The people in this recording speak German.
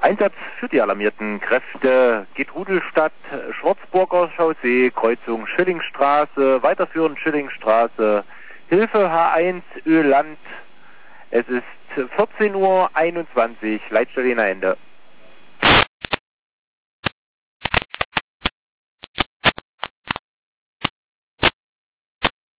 Einsatz für die alarmierten Kräfte. Gedrudelstadt, Schwarzburger Chaussee, Kreuzung Schillingstraße, weiterführend Schillingstraße, Hilfe H1 Öland. Es ist 14:21 Uhr, Leitstelle Ende.